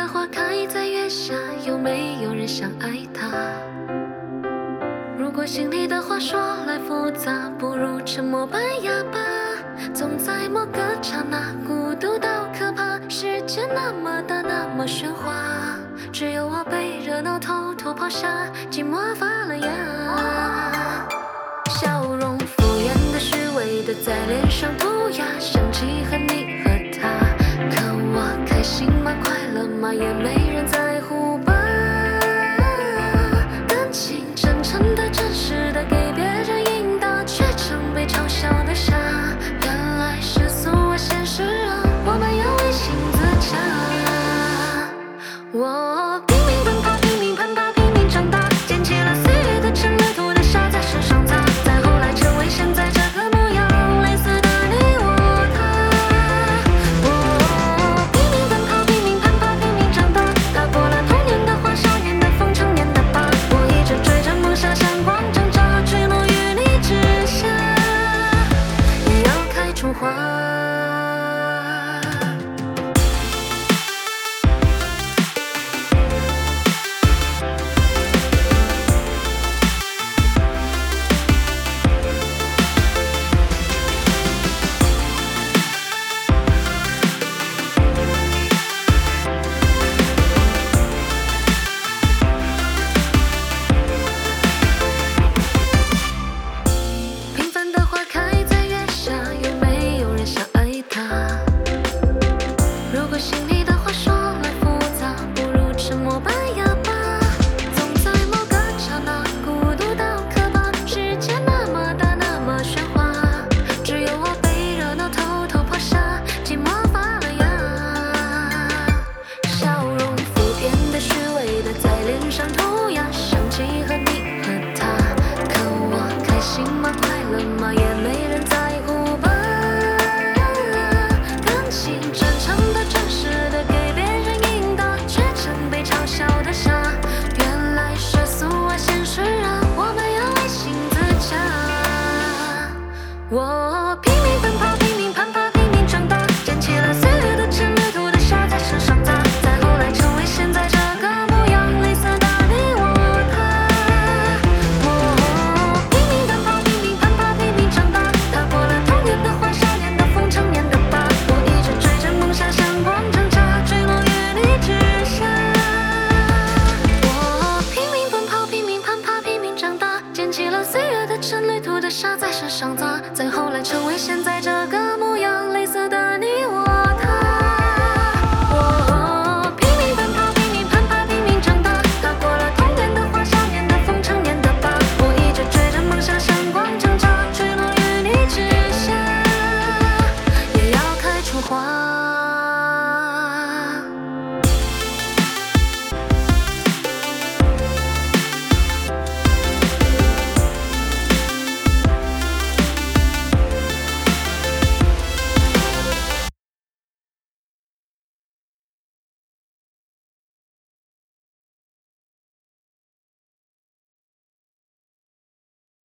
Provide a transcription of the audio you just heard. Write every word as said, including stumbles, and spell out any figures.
花开在月下，有没有人想爱它？如果心里的话说来复杂，不如沉默败哑吧。总在某个刹那，孤独到可怕。世界那么大，那么喧哗，只有我被热闹偷偷抛下，寂寞发了芽。笑容敷衍的、虚伪的，在脸上涂鸦，想起和你和他。可我开心吗？快乐吗？也没人在乎吧。感情真诚的、真实的，给别人引导，却成被嘲笑的傻。原来世俗啊，现实啊，我们要为心自洽。我拼命奔跑，拼命攀爬，拼命长大，捡起了岁月的尘，泥土的沙，在身上擦，再后来成为现在这个模样，类似的你我他。我拼命奔跑，拼命攀爬，拼命长大，打破了童年的花，少年的风，成年的疤。我一直追着梦想，向光挣扎，坠落于你之下，也要开出花。平凡的花开在月下，有没有人想爱它？如果心里的话说来复杂，不如沉默败哑吧。总在某个刹那，孤独到可怕。世界那么大，那么喧哗，只有我被热闹偷偷抛下，寂寞发了芽。笑容敷衍的、虚伪的，在脸上涂鸦，想起和你和他。可我开心吗？快乐吗？也没人在乎吧。感情真诚的、真实的，给别人引导，却成被嘲笑的傻。原来世俗啊，现实啊，我们要为心自洽。我拼命奔跑，拼命攀爬，拼命长大，捡起了岁月的尘，泥土的沙，在身上擦，再后来成为现在这个模样，类似的你我他。我拼命奔跑，拼命攀爬，拼命长大，踏破了童年的花，少年的风，成年的疤。我一直追着梦想，向光挣扎，坠落于你之下。我拼命奔跑，拼命攀爬，拼命长大，捡起了岁月的尘，泥土的沙，在身上擦，再后来成为现在这个